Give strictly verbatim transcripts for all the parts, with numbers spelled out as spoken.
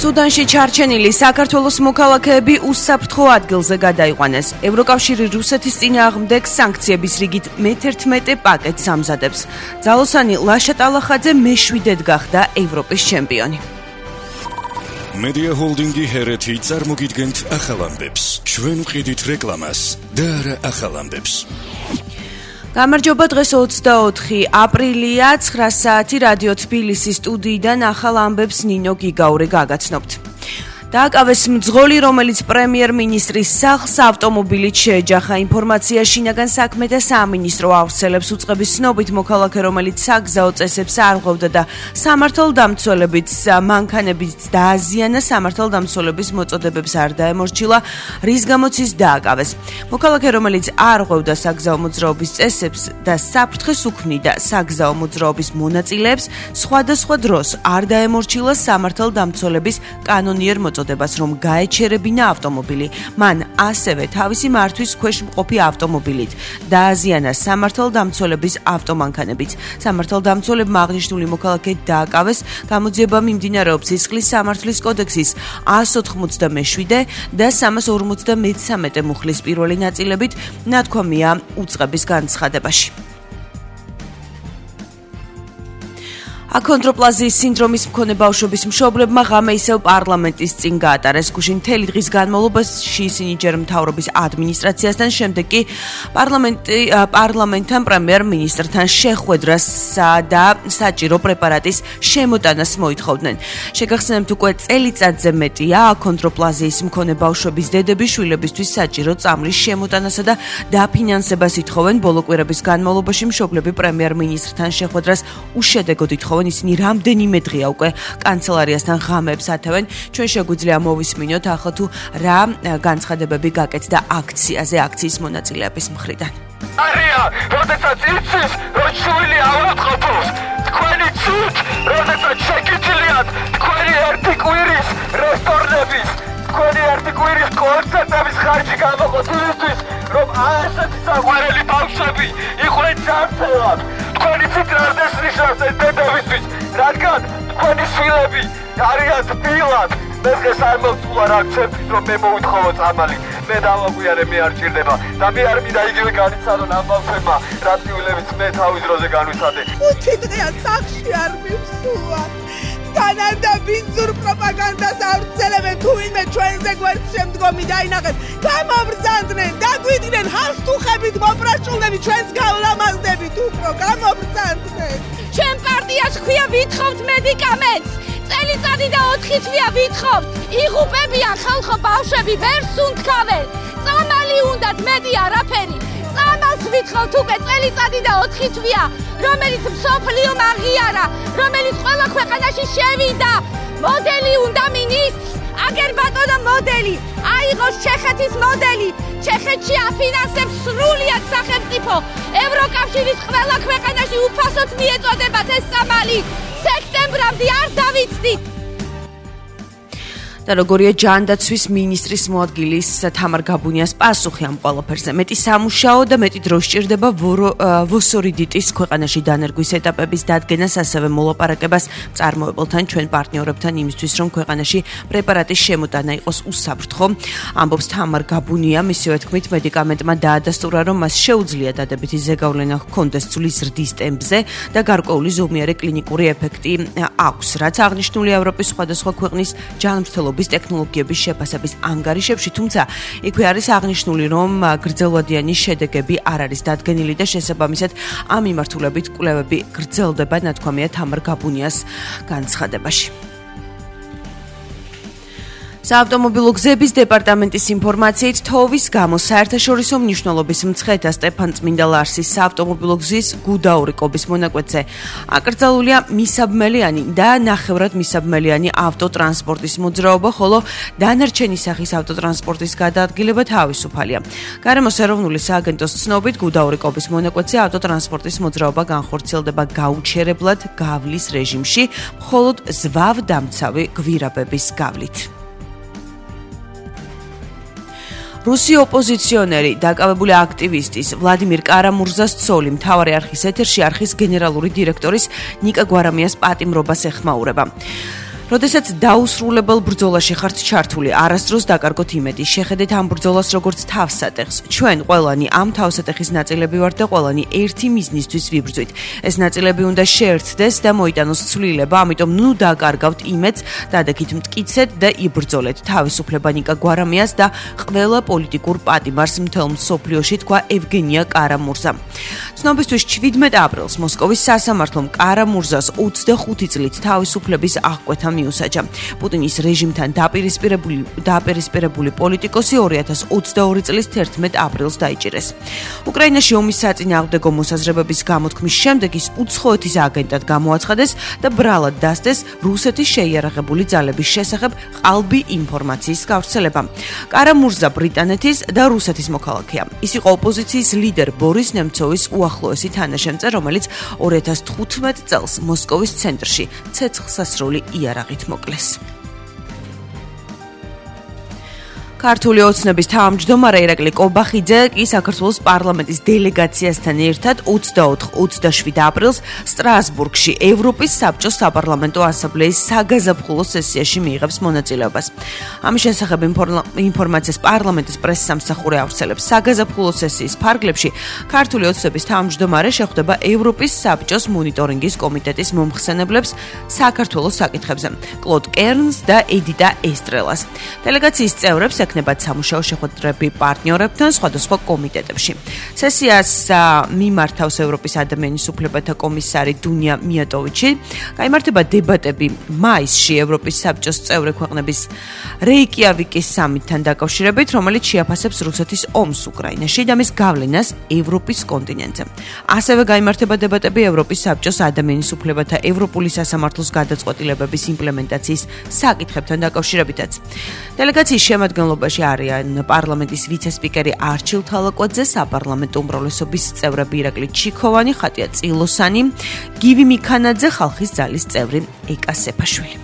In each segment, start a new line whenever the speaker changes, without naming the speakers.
სუდანში ჩარჩენილი საქართველოს მოქალაქეები უსაფრთხო ადგილზე გადაიყვანეს. ევროკავშირი რუსეთის წინააღმდეგ სანქციების რიგით მეთერთმეტე პაკეტს ამზადებს. ძალოსანი ლაშა ტალახაძე მეშვიდედ გახდა ევროპის ჩემპიონი.
Media Holdingi ჰერეთი წარმოგიდგენთ ახალ ამბებს. ჩვენ ვყიდით რეკლამას და არა ახალ ამბებს.
გამარჯობა, დღეს ოცდაოთხი აპრილია, ცხრა საათი რადიო თბილისის სტუდიიდან ახალ ამბებს ნინო გიგაური გაგაცნობთ. დააკავეს მძღოლი, რომელიც პრემიერ-მინისტრის სახლს ავტომობილით შეეჯახა. ინფორმაცია შინაგან საქმეთა სამინისტრო ავრცელებს. უწყების ცნობით, მოქალაქე, რომელიც საგზაო წესებს არ ღვევდა და სამართალდამცველებით მანქანებით დააზიანა, სამართალდამცველების მოწოდებებს არ დაემორჩილა, რის გამოც ის დააკავეს. მოქალაქე, რომელიც არ ღვევდა საგზაო მოძრაობის წესებს და საფრთხეს უქმნიდა საგზაო მოძრაობის მონაწილეებს, სხვადასხვა დროს არ დაემორჩილა სამართალდამცველების კანონიერ მოწოდებას, რომ გაეჩერებინა ავტომობილი. მან ასევე თავისი მართვის ქვეშ მყოფი ავტომობილით დააზიანა სამართალდამცველების ავტომანქანებით. სამართალდამცველებმა აღნიშნული მოქალაქე დააკავეს. გამოძიება მიმდინარეობს სისხლის სამართლის კოდექსის ას ოთხმოცდამეშვიდე და სამას ორმოცდამეცამეტე მუხლის პირველი ნაწილებით, ნათქვამია უწყების განცხადებაში. აქონდროპლაზიის სინდრომის მქონე ბავშვების მშობლებმა ღამე ისევ პარლამენტის წინ გაატარეს. გუშინ მთელი დღის განმავლობაში ისინი ჯერ მთავრობის ადმინისტრაციასთან, შემდეგ კი პარლამენტი პარლამენტთან პრემიერ-მინისტრთან შეხვედრასა და საჭირო პრეპარატის შემოტანას მოითხოვდნენ. შეგახსენებთ, უკვე წელიწადზე მეტია აქონდროპლაზიის მქონე ბავშვების დედები შვილებისთვის საჭირო წამლის შემოტანასა და დაფინანსებას ითხოვენ. ბოლო კვირების განმავლობაში მშობლები პრემიერ-მინისტრთან შეხვედრას უშედეგოდ ითხოვენ. ისინი რამდენიმე დღეა უკვე კანცელარიასთან ღამეებს ათევენ. ჩვენ შეგვიძლია მოვისმინოთ ახლა თუ რა განცხადებები გაკეთდა აქციაზე აქციის მონაწილეების მხრიდან.
არია, როდესაც იცის, რომ შვილი ავადმყოფობს, თქვენი ცუდ, როდესაც შეკიჩილიათ თქვენი ერთი კვირის რესტორნების, თქვენი ერთი კვირის კონცერტების ხარჯი გამოყოთ იმისთვის, რომ ასეთი საყვარელი ბავშვები იყვნენ ჯანმრთელად. თქვენი ციტარდეს ნიშნავს ეს დედებისთვის, რადგან თქვენი შვილები არიან თბილად. მე დღეს არ მოვწულა რა ჩემთვის, რომ მე მოვითხოვო წამალი. მე დავაგვიანე, მე არ ჭირდება და მე არ მინდა იგივე განიცადონ ამ ბავშვებმა, რა ტყუილებიც მე თავის დროზე განვიცადე.
ხუთი დღეა სახლში არ მივსულა. განარდა ბინძურ პროპაგანდას ავრცელებენ, თუ ვინმე ჩვენზე გვერდს შემდგომი დაინახეთ, გამობრძანდნენ, დაგვიდნენ ჰასტუხებით მოპრაშულები, ჩვენს გავლამაზდებით უფრო გამობრძანდნენ.
ჩვენ პარტიას ქვია ვითხოვთ მედიკამენტს, წელიწადი და ოთხი თვეა ვითხოვთ, იღუპებიან ხალხო ბავშვები, ვერ სუნთქავენ, წამალი უნდათ, მეტი არაფერი. წამალს ვითხოვთ უკვე წელიწადი და ოთხი თვეა, რომელიც მსოფლიომ აღიარა, რომელიც ყველა ქვეყანაში შევიდა. მოდელი უნდა მინისტრს, აგერ ბატონო მოდელი, აიღოს ჩეხეთის მოდელი. ჩეხეთში აფინანსებს სრულიად სახელმწიფო. ევროკავშირის ყველა ქვეყანაში უფასოდ მიეწოდებათ ეს წამალი. სექტემბრამდე არ დავიცდით.
და როგორია ჯანდაცვის მინისტრის მოადგილის თამარ გაბუნიას პასუხი ამ ყველაფერზე. მეტი სამუშაო და მეტი დრო სჭირდება ვოსორიდიტის ქვეყანაში დანერგვის ეტაპების დადგენას, ასევე მოლაპარაკებას მწარმოებელთან, ჩვენ პარტნიორებთან იმისთვის, რომ ქვეყანაში პრეპარატის შემოტანა იყოს უსაფრთხო. ამბობს თამარ გაბუნია. მისივე თქმით, მედიკამენტმა დაადასტურა, რომ მას შეუძლია დადებითი ზეგავლენა ჰქონდეს ცვლის ზრდის ტემპზე და გარკვეული ზომიერი კლინიკური ეფექტი აქვს, რაც აღნიშნული ევროპის სხვადასხვა ქვეყნის ჯანმრთელობის ტექნოლოგიების შეფასების ანგარიშებში, თუმცა იქვე არის აღნიშნული, რომ გრძელვადიანი შედეგები არ არის დადგენილი და შესაბამისად ამ მიმართულებით კვლევები გრძელდება, ნათქვამია თამარ გაბუნიას განცხადებაში. საავტომობილო გზების დეპარტამენტის ინფორმაციით, თოვის გამო საერთაშორისო მნიშვნელობის მცხეთა სტეფან წმინდა ლარსის საავტომობილო გზის გუდაური-კობის მონაკვეთზე აკრძალულია მისაბმელიანი და ნახევრად მისაბმელიანი ავტოტრანსპორტის მოძრაობა, ხოლო დანარჩენი სახის ავტოტრანსპორტის გადაადგილება თავისუფალია. გარემოს ეროვნული სააგენტოს ცნობით, გუდაური-კობის მონაკვეთზე ავტოტრანსპორტის მოძრაობა განხორციელდება გაუჩერებლად გავლის რეჟიმში, მხოლოდ ზვავდამცავი გვირაბების გავლით. რუსი ოპოზიციონერი, დაკავებული აქტივისტის ვლადიმირ კარამურზას ცოლი მთავარი არხის ეთერში არხის გენერალური დირექტორის ნიკა გვარამიას პატიმრობას ეხმაურება. როდესაც დაუსრულებელ ბრძოლაში ხართ ჩართული, არასდროს დაკარგოთ იმედი. შეხედეთ ამ ბრძოლას როგორც თავსატეხს. ჩვენ ყველანი ამ თავსატეხის ნაწილები ვართ და ყველანი ერთი მიზნისთვის ვიბრძვით. ეს ნაწილები უნდა შეერთდეს და მოიტანოს ცვლილება, ამიტომ ნუ დაკარგავთ იმედს, დადექით მტკიცეთ და იბრძოლეთ. თავისუფლება ნიკა გვარამიას და ყველა პოლიტიკურ პატიმარს მთელ მსოფლიოში თქვა ევგენია კარამურზამ. ცნობისთვის შვიდმეტ აპრილს მოსკოვის სასამართლომ კარამურზას ოცდახუთი წლით თავისუფლების აღკვეთა მიუსაჯა. პუტინის რეჟიმთან დაპირისპირებული დაპირისპირებული პოლიტიკოსი ორი ათას ოცდაორი წლის თერთმეტ აპრილს დაიჭირეს. უკრაინაში ომის საწინააღმდეგო მოსაზრებების გამოთქმის შემდეგ ის უცხოეთის აგენტად გამოაცხადეს და ბრალად დასდეს რუსეთის შეიარაღებული ძალების შესახებ ყალბი ინფორმაციის გავრცელება. კარამურზა ბრიტანეთის და რუსეთის მოქალაქეა. ის იყო ოპოზიციის ლიდერ ბორის ნემცოვის უახლოესი თანაშემწე, რომელიც ორი ათას თხუთმეტ წელს მოსკოვის ცენტრში ცეცხლსასროლი იარაღით მოკლეს. ქართული ოცნების თავმჯდომარე ირაკლი კობახიძე კი საქართველოს პარლამენტის დელეგაციასთან ერთად ოცდაოთხ ოცდაშვიდ აპრილს სტრასბურგში ევროპის საბჭოს საპარლამენტო ასამბლეის საგაზაფხულო სესიაში მიიღებს მონაწილეობას. ამის შესახებ ინფორმაციას პარლამენტის პრესსამსახური ავრცელებს. საგაზაფხულო სესიის ფარგლებში ქართული ოცნების თავმჯდომარე შეხვდება ევროპის საბჭოს მონიტორინგის კომიტეტის მომხსენებლებს საქართველოს საკითხებზე, კლოდ კერნს და ედიტა ესტრელას. დელეგაციის წევრებს ეკნებათ სამუშაო შეხვედრები პარტნიორებთან სხვადასხვა კომიტეტებში. სესიას მიმართავს ევროპის ადამიანის უფლებათა კომისარი დუნია მიატოვიჩი. გაიმართება დებატები მაისში ევროპის საბჭოს წევრი ქვეყნების რეიკიავიკის სამიტთან დაკავშირებით, რომელიც შეაფასებს რუსეთის ომს უკრაინაში და მის გავლენას ევროპის კონტინენტზე. ასევე გაიმართება დებატები ევროპის საბჭოს ადამიანის უფლებათა ევროპული სასამართლოს გადაწყვეტილებების იმპლემენტაციის საკითხებთან დაკავშირებითაც. დელეგაციის შემადგენლობაში არიან პარლამენტის ვიცე-სპიკერი არჩილ თალაკვაძე, საპარლამენტო უმრავლესობის წევრები ირაკლი ჩიქოვანი, ხატია წილოსანი, გივი მიქანაძე, ხალხის ძალის წევრი ეკა სეფაშვილი.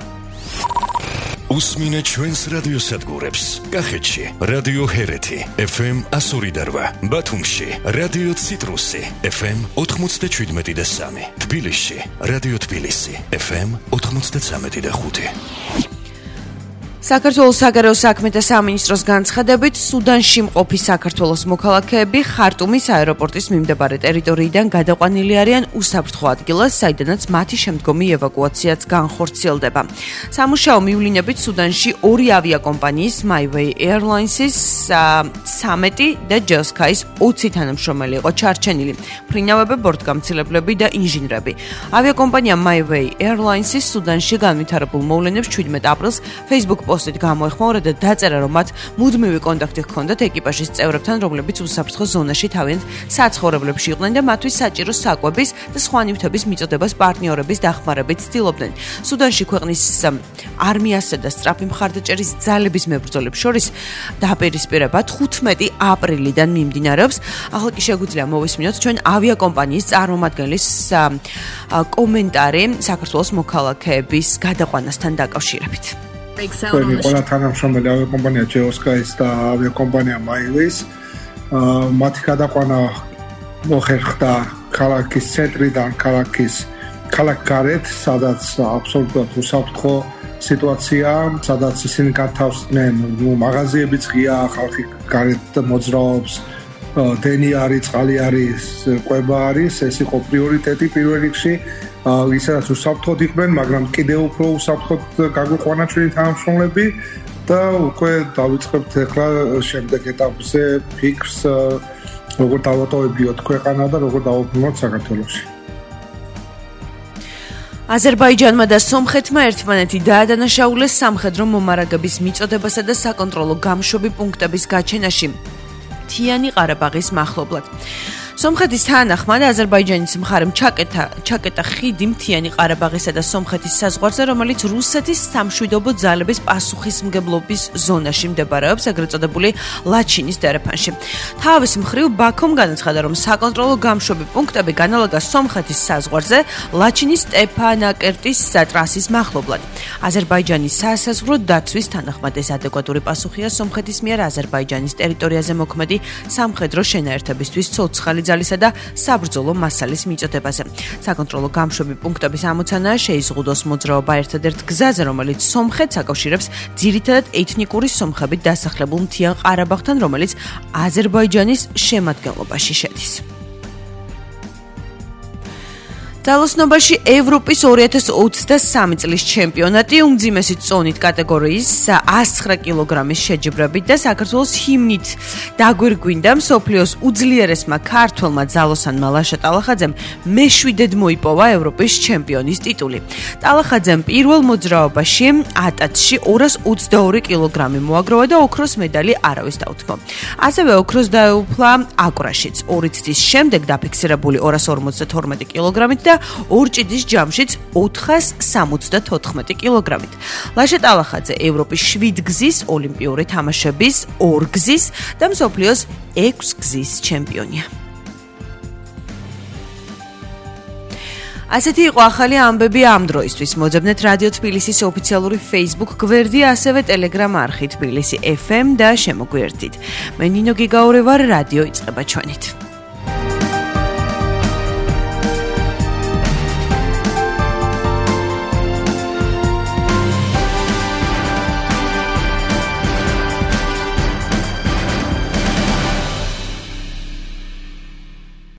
უსმინე ჩვენს რადიოსადგურებს. კახეთში რადიო ჰერეთი ეფ ემ ასორი და რვა, ბათუმში რადიო ციტრუსი ეფ ემ ოთხმოცდაშვიდმეტი და სამი, თბილისში რადიო თბილისი ეფ ემ ოთხმოცდაცამეტი და ხუთი.
საქართველოს საგარეო საქმეთა სამინისტროს განცხადებით, სუდანში მყოფი საქართველოს მოქალაქეები ხარტუმის აეროპორტის მიმდებარე ტერიტორიიდან გადაყვანილი არიან უსაფრთხო ადგილას, საიდანაც მათი შემდგომი ევაკუაციაც განხორციელდება. სამუშაო მივლინებით სუდანში ორი ავიაკომპანიის MyWay Airlines-ის სამეტი და ჯელსკაის ოცი თანამშრომელი იყო ჩარჩენილი, ფრინავები, ბორტგამცილებლები და ინჟინრები. ავიაკომპანია MyWay Airlines-ის სუდანში განვითარებულ მოვლენებს შვიდმეტ აპრილს Facebook პოსტით გამოეხმაურა და დაწერა, რომ მათ მუდმივი კონტაქტი ჰქონდათ ეკიპაჟის წევრებთან, რომლებიც უსაფრთხო ზონაში თავიანთ საცხოვრებლებში იყვნენ და მათთვის საჭირო საკვების და სხვა ნივთების მიწოდებას პარტნიორების დახმარებით ცდილობდნენ. სუდანში ქვეყნის არმიასა და სწრაფი მხარდაჭერის ძალების მებრძოლებს შორის დაპირისპირება თხუთმეტი აპრილიდან მიმდინარეობს. ახლა კი შეგვიძლია მოვისმინოთ ჩვენ ავიაკომპანიის წარმომადგენლის კომენტარი საქართველოს მოქალაქეების გადაყვანასთან დაკავშირებით.
Თქვენი ყველა თანამშრომელი ავიაკომპანია ჯელსკაის და ავიაკომპანია MyWay-ის მათი გადაყვანა მოხერხდა ქალაქის ცენტრიდან ქალაქის ქალაქ გარეთ, სადაც აბსოლუტურად უსაფრთხო სიტუაცია, სადაც ისინი გათავსდნენ, ნუ მაღაზიებიც ღია, ხალხი გარეთ მოძრაობს, დენი არის, წყალი არის, კვება არის, ეს იყო პრიორიტეტი პირველ რიგში. ისაც უსაფრთხოდ იყვნენ, მაგრამ კიდევ უფრო უსაფრთხოდ გაგვიყვანა ჩვენი თანამშრომლები და უკვე დავიწყებთ ახლა შემდეგ ეტაპზე ფიქრს, როგორ დავატოვებიოთ ქვეყანა და როგორ დავუბრუნოთ საქართველოში.
აზერბაიჯანმა და სომხეთმა ერთმანეთი დაადანაშაულეს სამხედრო მომარაგების მიწოდებასა და საკონტროლო გამშვები პუნქტების გაჩენაში მთიანი ყარაბაღის მახლობლად. სომხეთის თანახმად აზერბაიჯანის მხარემ ჩაკეტა ჩაკეტა ხიდი მთიანი ყარაბაღისა და სომხეთის საზღვარზე, რომელიც რუსეთის სამშვიდობო ძალების პასუხისმგებლობის ზონაში მდებარეობს, ეგრეთ წოდებული ლაჩინის დერეფანში. თავის მხრივ ბაქომ განაცხადა, რომ საკონტროლო გამშვები პუნქტები განალაგა სომხეთის საზღვარზე, ლაჩინის სტეფანაკერტის ტრასის მახლობლად. აზერბაიჯანის სასაზღვრო დაცვის თანახმად ეს ადეკვატური პასუხია სომხეთის მიერ აზერბაიჯანის ტერიტორიაზე მოქმედი სამხედრო შენაერთებისთვის ცოცხალი ძალისა და საბრძოლო მასალის მიწოდებაზე. საკონტროლო გამშვები პუნქტების ამოცანაა შეიზღუდოს მოძრაობა ერთადერთ გზაზე, რომელიც სომხეთს აკავშირებს ძირითადად ეთნიკური სომხებით დასახლებულ მთიან ყარაბაღთან, რომელიც აზერბაიჯანის შემადგენლობაში შედის. ძალოსნობაში ევროპის ორი ათას ოცდასამი წლის ჩემპიონატი უმძიმესი წონით კატეგორიის ათცხრა კილოგრამის შეჯიბრებით და საქართველოს ჰიმნით დაგვირგვინდა მსოფლიოს უძლიერესმა ქართველმა ძალოსანმა ლაშა ტალახაძემ მეშვიდედ მოიპოვა ევროპის ჩემპიონის ტიტული. ტალახაძემ პირველ მოძრაობაში ატაცში ორას ოცდაორი კილოგრამი მოაგროვა და ოქროს medali არავის დაუთმო. ასევე ოქროს დაეუფლა აკვრაშიც. ორი წლის შემდეგ დაფიქსირებული ორას ორმოცდათორმეტი კილოგრამით და ორჭიდის ჯამშიც ოთხას სამოცდათოთხმეტი კილოგრამით. ლაშა ტალახაძე ევროპის შვიდ გზის, ოლიმპიური თამაშების ორ გზის და მსოფლიოს ექვს გზის ჩემპიონია. ასეთი იყო ახალი ამბები ამ დროისთვის. მოძებნეთ რადიო თბილისის ოფიციალური Facebook გვერდი, ასევე Telegram არხი თბილისი ეფ ემ და შემოგვიერთდით. მე ნინო გიგაური ვარ, რადიო იწყება ჩვენით.